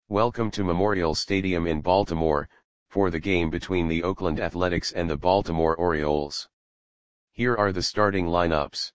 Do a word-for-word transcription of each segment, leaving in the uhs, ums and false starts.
Welcome to Memorial Stadium in Baltimore, for the game between the Oakland Athletics and the Baltimore Orioles. Here are the starting lineups.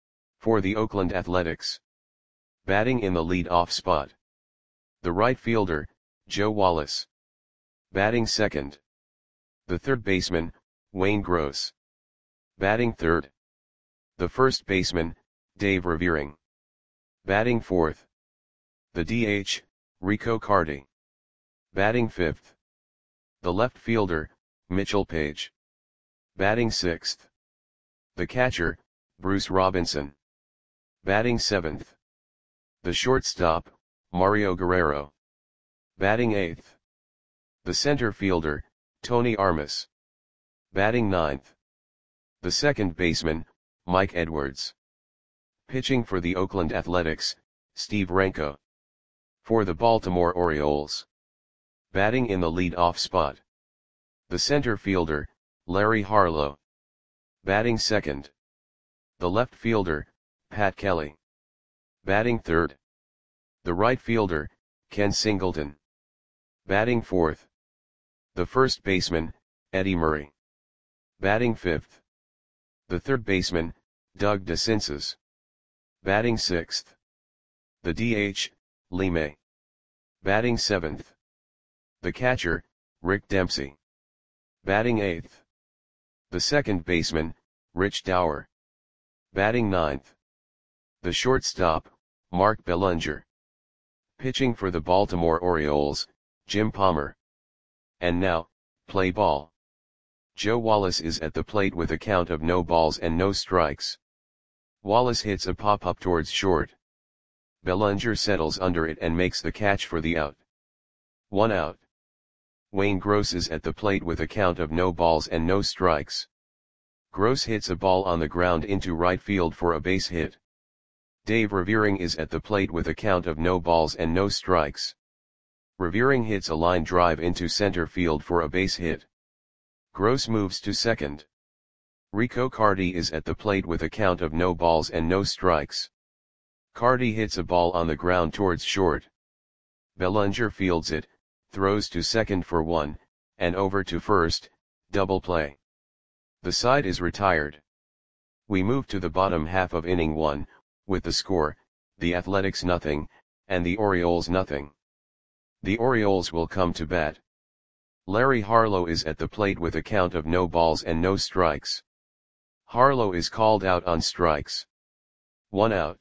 For the Oakland Athletics. Batting in the lead-off spot. The right fielder, Joe Wallace. Batting second. The third baseman, Wayne Gross. Batting third. The first baseman, Dave Revering. Batting fourth. The D H, Rico Carty. Batting fifth. The left fielder, Mitchell Page. Batting sixth. The catcher, Bruce Robinson. Batting seventh. The shortstop, Mario Guerrero. Batting eighth. The center fielder, Tony Armas. Batting ninth. The second baseman, Mike Edwards. Pitching for the Oakland Athletics, Steve Renko. For the Baltimore Orioles. Batting in the lead-off spot. The center fielder, Larry Harlow. Batting second. The left fielder, Pat Kelly. Batting third. The right fielder, Ken Singleton. Batting fourth. The first baseman, Eddie Murray. Batting fifth. The third baseman, Doug DeCinces. Batting sixth. The D H, Lee May. Batting seventh. The catcher, Rick Dempsey. Batting eighth. The second baseman, Rich Dower. Batting ninth. The shortstop, Mark Bellinger. Pitching for the Baltimore Orioles, Jim Palmer. And now, play ball. Joe Wallace is at the plate with a count of no balls and no strikes. Wallace hits a pop-up towards short. Bellinger settles under it and makes the catch for the out. One out. Wayne Gross is at the plate with a count of no balls and no strikes. Gross hits a ball on the ground into right field for a base hit. Dave Revering is at the plate with a count of no balls and no strikes. Revering hits a line drive into center field for a base hit. Gross moves to second. Rico Carty is at the plate with a count of no balls and no strikes. Carty hits a ball on the ground towards short. Bellinger fields it, throws to second for one, and over to first, double play. The side is retired. We move to the bottom half of inning one, with the score, the Athletics nothing, and the Orioles nothing. The Orioles will come to bat. Larry Harlow is at the plate with a count of no balls and no strikes. Harlow is called out on strikes. One out.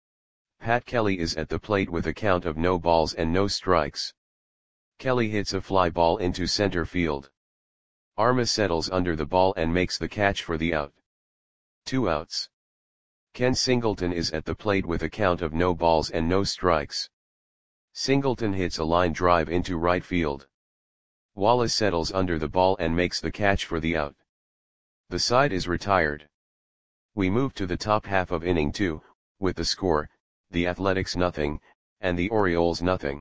Pat Kelly is at the plate with a count of no balls and no strikes. Kelly hits a fly ball into center field. Armas settles under the ball and makes the catch for the out. Two outs. Ken Singleton is at the plate with a count of no balls and no strikes. Singleton hits a line drive into right field. Wallace settles under the ball and makes the catch for the out. The side is retired. We move to the top half of inning two, with the score, the Athletics nothing, and the Orioles nothing.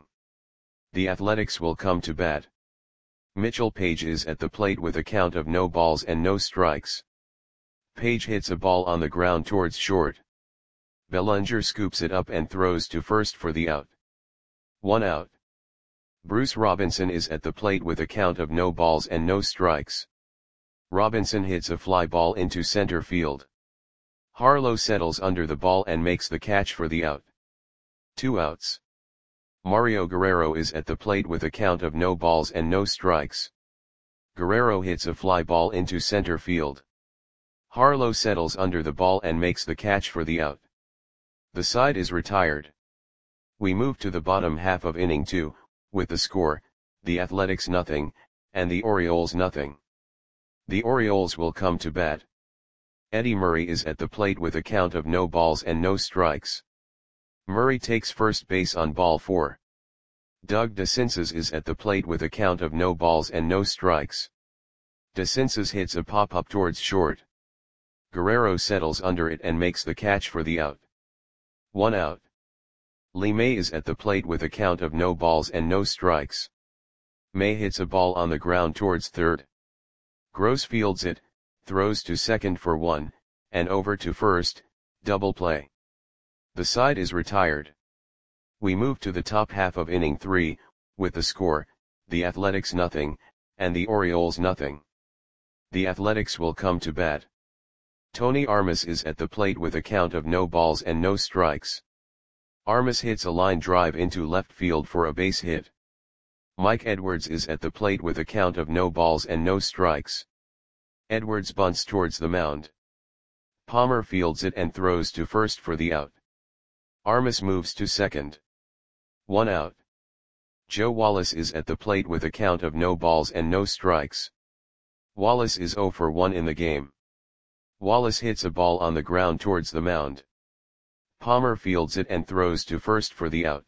The Athletics will come to bat. Mitchell Page is at the plate with a count of no balls and no strikes. Page hits a ball on the ground towards short. Bellinger scoops it up and throws to first for the out. One out. Bruce Robinson is at the plate with a count of no balls and no strikes. Robinson hits a fly ball into center field. Harlow settles under the ball and makes the catch for the out. Two outs. Mario Guerrero is at the plate with a count of no balls and no strikes. Guerrero hits a fly ball into center field. Harlow settles under the ball and makes the catch for the out. The side is retired. We move to the bottom half of inning two, with the score, the Athletics nothing, and the Orioles nothing. The Orioles will come to bat. Eddie Murray is at the plate with a count of no balls and no strikes. Murray takes first base on ball four. Doug DeCinces is at the plate with a count of no balls and no strikes. DeCinces hits a pop-up towards short. Guerrero settles under it and makes the catch for the out. One out. Lee May is at the plate with a count of no balls and no strikes. May hits a ball on the ground towards third. Gross fields it, throws to second for one, and over to first, double play. The side is retired. We move to the top half of inning three, with the score, the Athletics nothing, and the Orioles nothing. The Athletics will come to bat. Tony Armas is at the plate with a count of no balls and no strikes. Armas hits a line drive into left field for a base hit. Mike Edwards is at the plate with a count of no balls and no strikes. Edwards bunts towards the mound. Palmer fields it and throws to first for the out. Armas moves to second. One out. Joe Wallace is at the plate with a count of no balls and no strikes. Wallace is oh for one in the game. Wallace hits a ball on the ground towards the mound. Palmer fields it and throws to first for the out.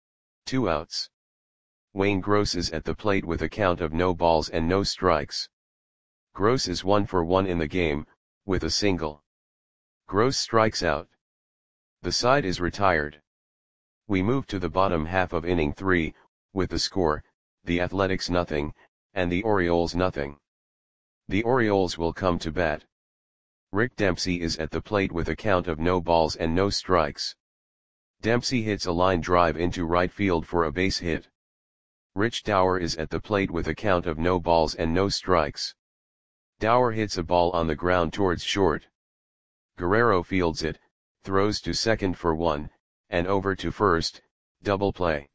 Two outs. Wayne Gross is at the plate with a count of no balls and no strikes. Gross is one for one in the game, with a single. Gross strikes out. The side is retired. We move to the bottom half of inning three, with the score, the Athletics nothing, and the Orioles nothing. The Orioles will come to bat. Rick Dempsey is at the plate with a count of no balls and no strikes. Dempsey hits a line drive into right field for a base hit. Rich Dower is at the plate with a count of no balls and no strikes. Dower hits a ball on the ground towards short. Guerrero fields it, throws to second for one, and over to first, double play.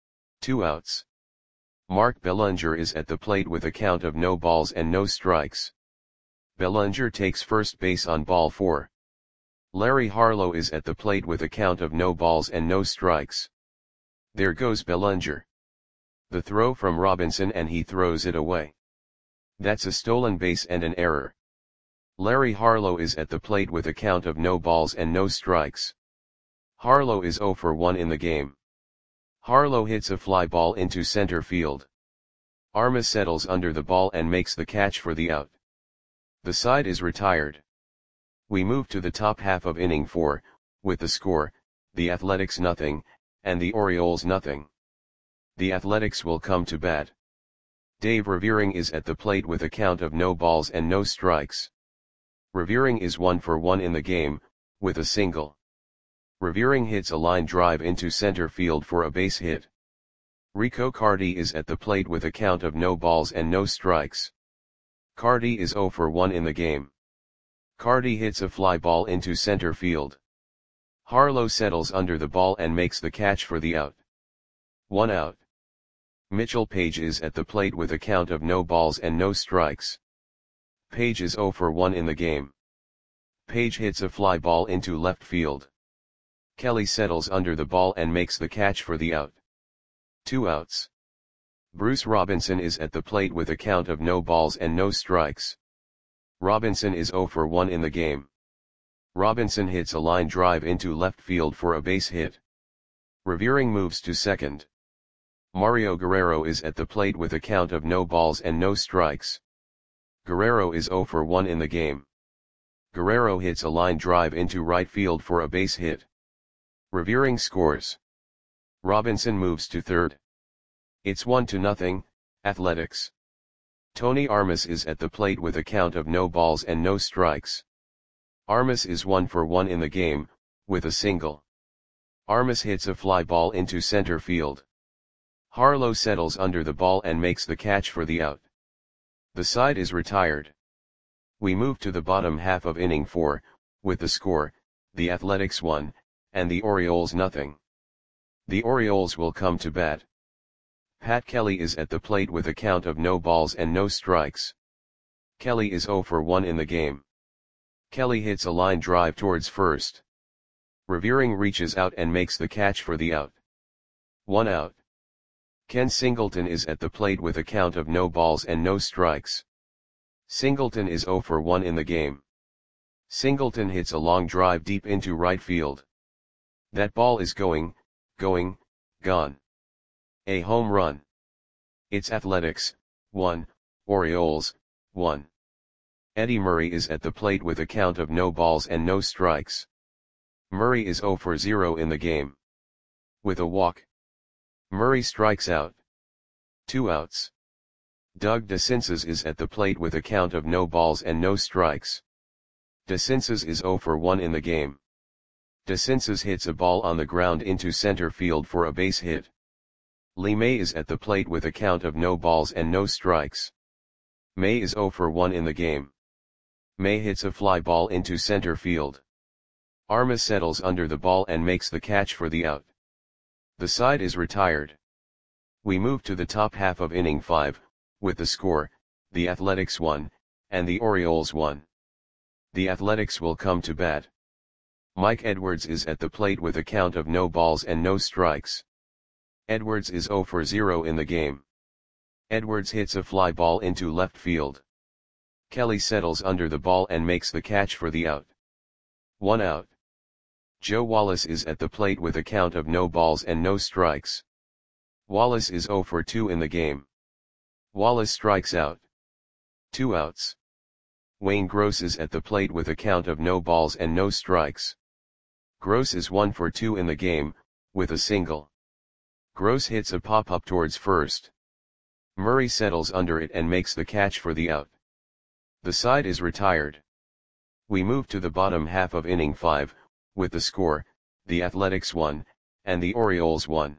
Two outs. Mark Bellinger is at the plate with a count of no balls and no strikes. Bellinger takes first base on ball four. Larry Harlow is at the plate with a count of no balls and no strikes. There goes Bellinger. The throw from Robinson and he throws it away. That's a stolen base and an error. Larry Harlow is at the plate with a count of no balls and no strikes. Harlow is oh for one in the game. Harlow hits a fly ball into center field. Armas settles under the ball and makes the catch for the out. The side is retired. We move to the top half of inning four, with the score, the Athletics nothing, and the Orioles nothing. The Athletics will come to bat. Dave Revering is at the plate with a count of no balls and no strikes. Revering is one for one in the game, with a single. Revering hits a line drive into center field for a base hit. Rico Carty is at the plate with a count of no balls and no strikes. Carty is oh for one in the game. Carty hits a fly ball into center field. Harlow settles under the ball and makes the catch for the out. One out. Mitchell Page is at the plate with a count of no balls and no strikes. Page is oh for one in the game. Page hits a fly ball into left field. Kelly settles under the ball and makes the catch for the out. Two outs. Bruce Robinson is at the plate with a count of no balls and no strikes. Robinson is oh for one in the game. Robinson hits a line drive into left field for a base hit. Revering moves to second. Mario Guerrero is at the plate with a count of no balls and no strikes. Guerrero is oh for one in the game. Guerrero hits a line drive into right field for a base hit. Revering scores. Robinson moves to third. It's one to nothing, Athletics. Tony Armas is at the plate with a count of no balls and no strikes. Armas is one for one in the game, with a single. Armas hits a fly ball into center field. Harlow settles under the ball and makes the catch for the out. The side is retired. We move to the bottom half of inning four, with the score, the Athletics one, and the Orioles nothing. The Orioles will come to bat. Pat Kelly is at the plate with a count of no balls and no strikes. Kelly is oh for one in the game. Kelly hits a line drive towards first. Revering reaches out and makes the catch for the out. One out. Ken Singleton is at the plate with a count of no balls and no strikes. Singleton is oh for one in the game. Singleton hits a long drive deep into right field. That ball is going, going, gone. A home run. It's Athletics, one, Orioles, one. Eddie Murray is at the plate with a count of no balls and no strikes. Murray is oh for zero in the game. With a walk. Murray strikes out. Two outs. Doug DeCinces is at the plate with a count of no balls and no strikes. DeCinces is oh for one in the game. DeCinces hits a ball on the ground into center field for a base hit. Lee May is at the plate with a count of no balls and no strikes. May is zero for one in the game. May hits a fly ball into center field. Armas settles under the ball and makes the catch for the out. The side is retired. We move to the top half of inning five, with the score, the Athletics one, and the Orioles one. The Athletics will come to bat. Mike Edwards is at the plate with a count of no balls and no strikes. Edwards is zero for zero in the game. Edwards hits a fly ball into left field. Kelly settles under the ball and makes the catch for the out. One out. Joe Wallace is at the plate with a count of no balls and no strikes. Wallace is zero for two in the game. Wallace strikes out. Two outs. Wayne Gross is at the plate with a count of no balls and no strikes. Gross is one for two in the game, with a single. Gross hits a pop-up towards first. Murray settles under it and makes the catch for the out. The side is retired. We move to the bottom half of inning five, with the score, the Athletics one, and the Orioles one.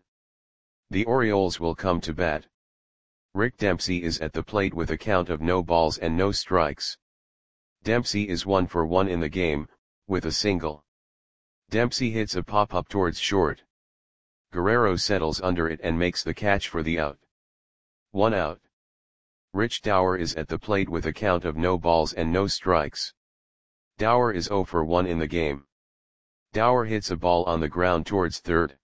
The Orioles will come to bat. Rick Dempsey is at the plate with a count of no balls and no strikes. Dempsey is one for one in the game, with a single. Dempsey hits a pop-up towards short. Guerrero settles under it and makes the catch for the out. One out. Rich Dower is at the plate with a count of no balls and no strikes. Dower is zero for one in the game. Dower hits a ball on the ground towards third.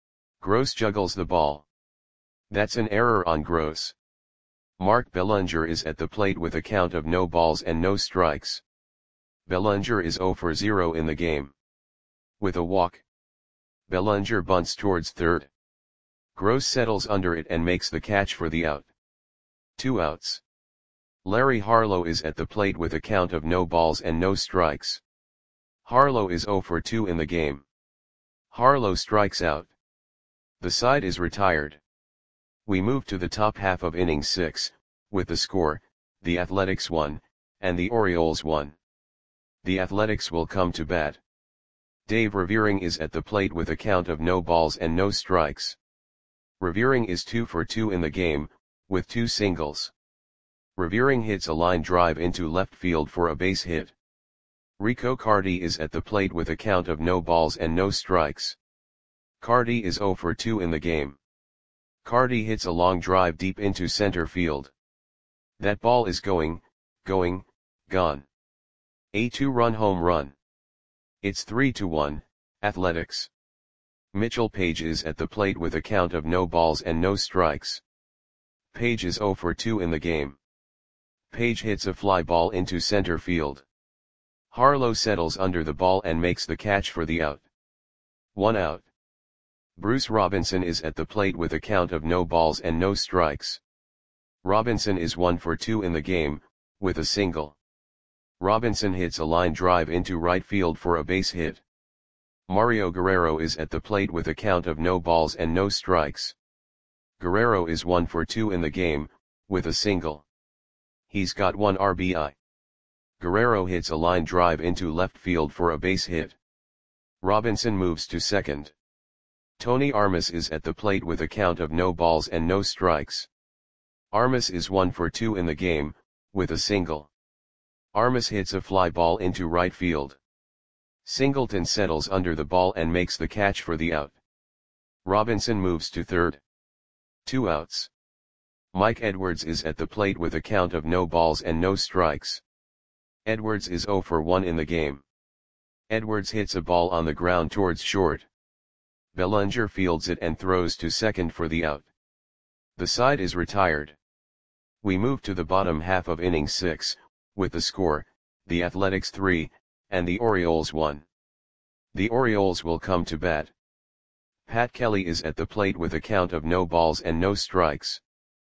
Gross juggles the ball. That's an error on Gross. Mark Bellinger is at the plate with a count of no balls and no strikes. Bellinger is zero for zero in the game. With a walk. Bellinger bunts towards third. Gross settles under it and makes the catch for the out. Two outs. Larry Harlow is at the plate with a count of no balls and no strikes. Harlow is zero for two in the game. Harlow strikes out. The side is retired. We move to the top half of inning six, with the score, the Athletics one, and the Orioles one. The Athletics will come to bat. Dave Revering is at the plate with a count of no balls and no strikes. Revering is two for two in the game, with two singles. Revering hits a line drive into left field for a base hit. Rico Carty is at the plate with a count of no balls and no strikes. Carty is zero for two in the game. Carty hits a long drive deep into center field. That ball is going, going, gone. A two-run home run. It's three to one, Athletics. Mitchell Page is at the plate with a count of no balls and no strikes. Page is zero for two in the game. Page hits a fly ball into center field. Harlow settles under the ball and makes the catch for the out. One out. Bruce Robinson is at the plate with a count of no balls and no strikes. Robinson is one for two in the game, with a single. Robinson hits a line drive into right field for a base hit. Mario Guerrero is at the plate with a count of no balls and no strikes. Guerrero is one for two in the game, with a single. He's got one R B I. Guerrero hits a line drive into left field for a base hit. Robinson moves to second. Tony Armas is at the plate with a count of no balls and no strikes. Armas is one for two in the game, with a single. Armas hits a fly ball into right field. Singleton settles under the ball and makes the catch for the out. Robinson moves to third. Two outs. Mike Edwards is at the plate with a count of no balls and no strikes. Edwards is zero for one in the game. Edwards hits a ball on the ground towards short. Bellinger fields it and throws to second for the out. The side is retired. We move to the bottom half of inning six, with the score, the Athletics three, and the Orioles one. The Orioles will come to bat. Pat Kelly is at the plate with a count of no balls and no strikes.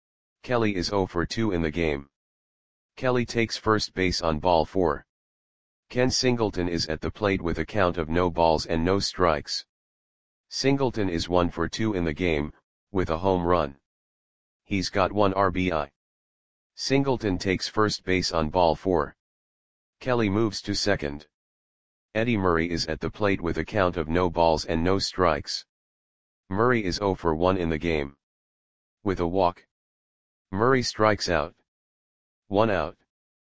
Kelly is zero for two in the game. Kelly takes first base on ball four. Ken Singleton is at the plate with a count of no balls and no strikes. Singleton is one for two in the game, with a home run. He's got one R B I. Singleton takes first base on ball four. Kelly moves to second. Eddie Murray is at the plate with a count of no balls and no strikes. Murray is zero for one in the game. With a walk, Murray strikes out. One out.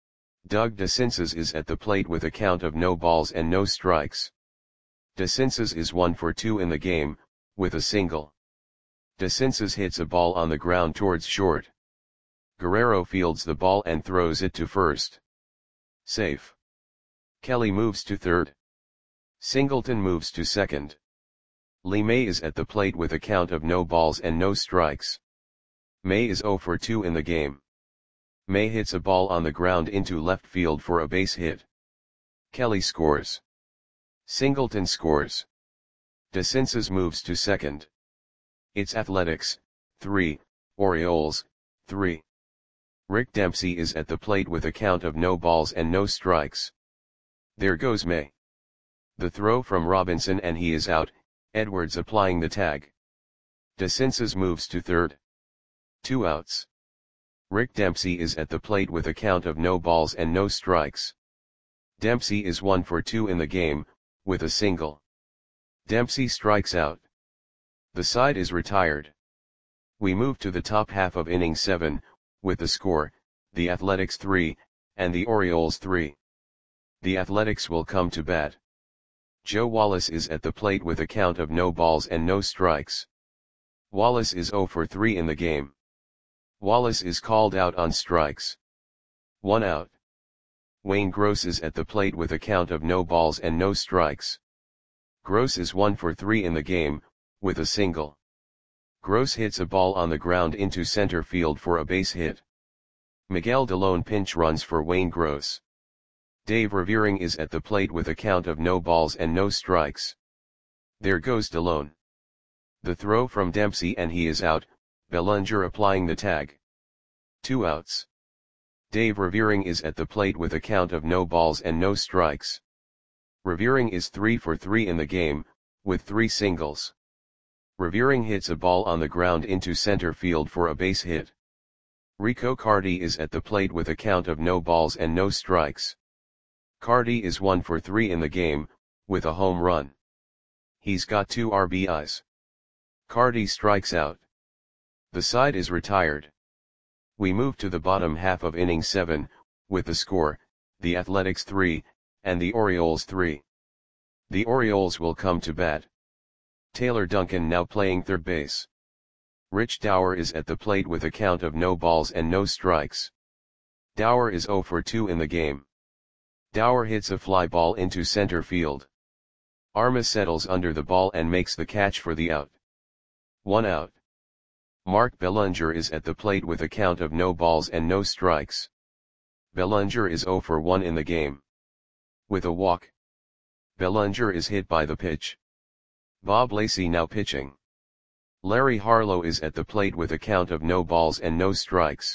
Doug DeCinces is at the plate with a count of no balls and no strikes. DeCinces is one for two in the game, with a single. DeCinces hits a ball on the ground towards short. Guerrero fields the ball and throws it to first. Safe. Kelly moves to third. Singleton moves to second. Lee May is at the plate with a count of no balls and no strikes. May is zero for two in the game. May hits a ball on the ground into left field for a base hit. Kelly scores. Singleton scores. DeCinces moves to second. It's Athletics, three, Orioles, three. Rick Dempsey is at the plate with a count of no balls and no strikes. There goes May. The throw from Robinson and he is out, Edwards applying the tag. DeCinces moves to third. Two outs. Rick Dempsey is at the plate with a count of no balls and no strikes. Dempsey is one for two in the game, with a single. Dempsey strikes out. The side is retired. We move to the top half of inning seven, with the score, the Athletics three, and the Orioles three. The Athletics will come to bat. Joe Wallace is at the plate with a count of no balls and no strikes. Wallace is zero for three in the game. Wallace is called out on strikes. One out. Wayne Gross is at the plate with a count of no balls and no strikes. Gross is one for three in the game, with a single. Gross hits a ball on the ground into center field for a base hit. Miguel Delone pinch runs for Wayne Gross. Dave Revering is at the plate with a count of no balls and no strikes. There goes Delone. The throw from Dempsey and he is out, Bellinger applying the tag. Two outs. Dave Revering is at the plate with a count of no balls and no strikes. Revering is three for three in the game, with three singles. Revering hits a ball on the ground into center field for a base hit. Rico Carty is at the plate with a count of no balls and no strikes. Carty is one for three in the game, with a home run. He's got two R B Is. Carty strikes out. The side is retired. We move to the bottom half of inning seven, with the score, the Athletics three, and the Orioles three. The Orioles will come to bat. Taylor Duncan now playing third base. Rich Dower is at the plate with a count of no balls and no strikes. Dower is zero for two in the game. Dower hits a fly ball into center field. Armas settles under the ball and makes the catch for the out. One out. Mark Bellinger is at the plate with a count of no balls and no strikes. Bellinger is zero for one in the game. With a walk. Bellinger is hit by the pitch. Bob Lacey now pitching. Larry Harlow is at the plate with a count of no balls and no strikes.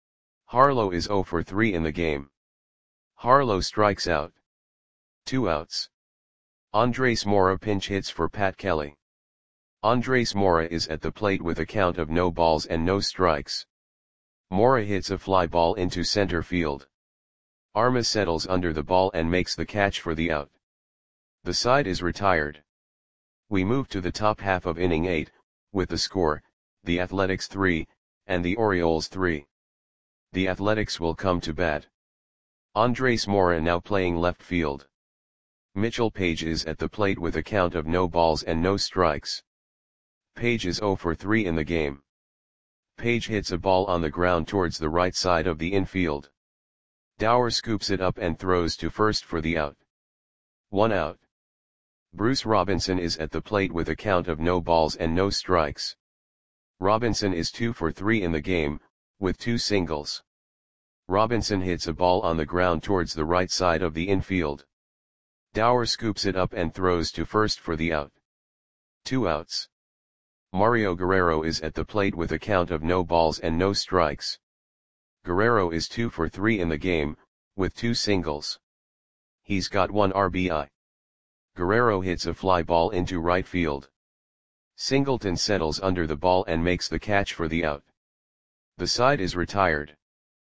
Harlow is zero for three in the game. Harlow strikes out. Two outs. Andres Mora pinch hits for Pat Kelly. Andres Mora is at the plate with a count of no balls and no strikes. Mora hits a fly ball into center field. Armas settles under the ball and makes the catch for the out. The side is retired. We move to the top half of inning eight, with the score, the Athletics three, and the Orioles three. The Athletics will come to bat. Andres Mora now playing left field. Mitchell Page is at the plate with a count of no balls and no strikes. Page is zero for three in the game. Page hits a ball on the ground towards the right side of the infield. Dower scoops it up and throws to first for the out. One out. Bruce Robinson is at the plate with a count of no balls and no strikes. Robinson is two for three in the game, with two singles. Robinson hits a ball on the ground towards the right side of the infield. Dower scoops it up and throws to first for the out. Two outs. Mario Guerrero is at the plate with a count of no balls and no strikes. Guerrero is two for three in the game, with two singles. He's got one R B I. Guerrero hits a fly ball into right field. Singleton settles under the ball and makes the catch for the out. The side is retired.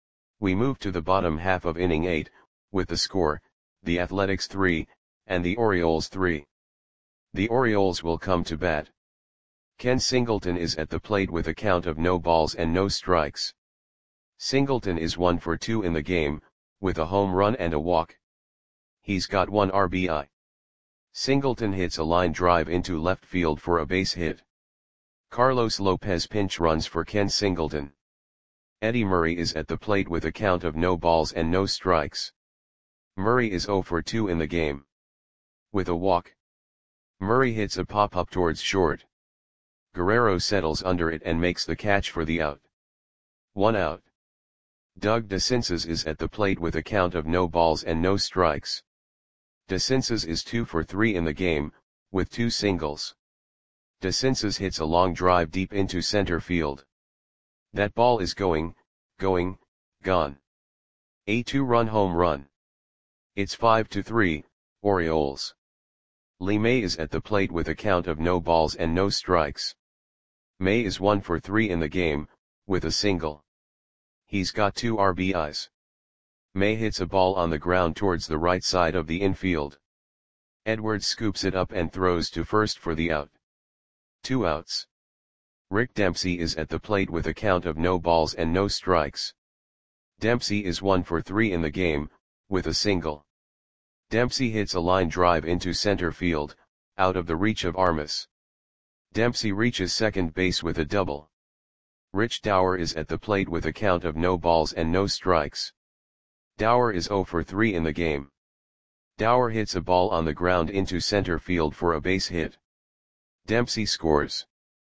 We move to the bottom half of inning eight, with the score, the Athletics three, and the Orioles three. The Orioles will come to bat. Ken Singleton is at the plate with a count of no balls and no strikes. Singleton is one for two in the game, with a home run and a walk. He's got one R B I. Singleton hits a line drive into left field for a base hit. Carlos Lopez pinch runs for Ken Singleton. Eddie Murray is at the plate with a count of no balls and no strikes. Murray is zero for two in the game. With a walk. Murray hits a pop-up towards short. Guerrero settles under it and makes the catch for the out. One out. Doug DeCinces is at the plate with a count of no balls and no strikes. DeCinces is two for three in the game, with two singles. DeCinces hits a long drive deep into center field. That ball is going, going, gone. A two-run home run. It's five to three, Orioles. Lee May is at the plate with a count of no balls and no strikes. May is one for three in the game, with a single. He's got two R B Is. May hits a ball on the ground towards the right side of the infield. Edwards scoops it up and throws to first for the out. Two outs. Rick Dempsey is at the plate with a count of no balls and no strikes. Dempsey is one for three in the game, with a single. Dempsey hits a line drive into center field, out of the reach of Armas. Dempsey reaches second base with a double. Rich Dower is at the plate with a count of no balls and no strikes. Dower is zero for three in the game. Dower hits a ball on the ground into center field for a base hit. Dempsey scores.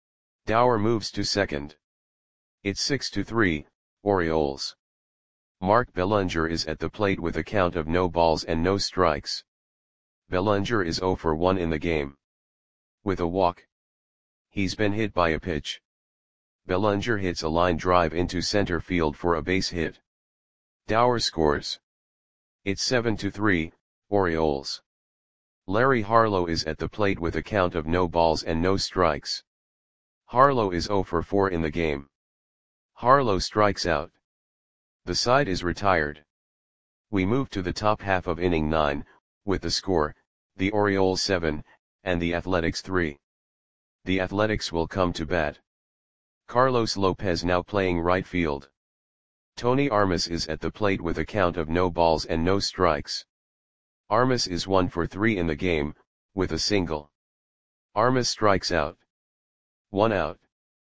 Dower moves to second. It's six to three, Orioles. Mark Bellinger is at the plate with a count of no balls and no strikes. Bellinger is zero for one in the game. With a walk. He's been hit by a pitch. Bellinger hits a line drive into center field for a base hit. Dower scores. It's seven to three, Orioles. Larry Harlow is at the plate with a count of no balls and no strikes. Harlow is zero for four in the game. Harlow strikes out. The side is retired. We move to the top half of inning nine, with the score, the Orioles seven, and the Athletics three. The Athletics will come to bat. Carlos Lopez now playing right field. Tony Armas is at the plate with a count of no balls and no strikes. Armas is one for three in the game, with a single. Armas strikes out. One out.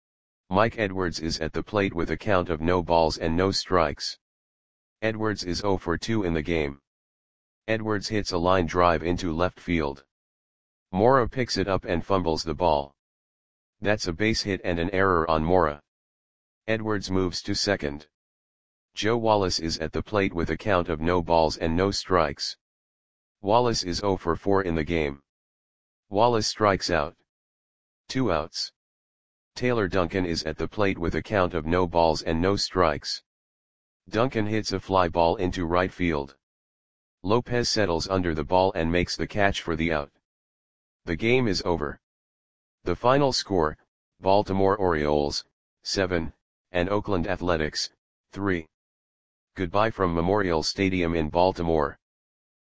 Mike Edwards is at the plate with a count of no balls and no strikes. Edwards is zero for two in the game. Edwards hits a line drive into left field. Mora picks it up and fumbles the ball. That's a base hit and an error on Mora. Edwards moves to second. Joe Wallace is at the plate with a count of no balls and no strikes. Wallace is zero for four in the game. Wallace strikes out. Two outs. Taylor Duncan is at the plate with a count of no balls and no strikes. Duncan hits a fly ball into right field. Lopez settles under the ball and makes the catch for the out. The game is over. The final score, Baltimore Orioles, seven, and Oakland Athletics, three. Goodbye from Memorial Stadium in Baltimore.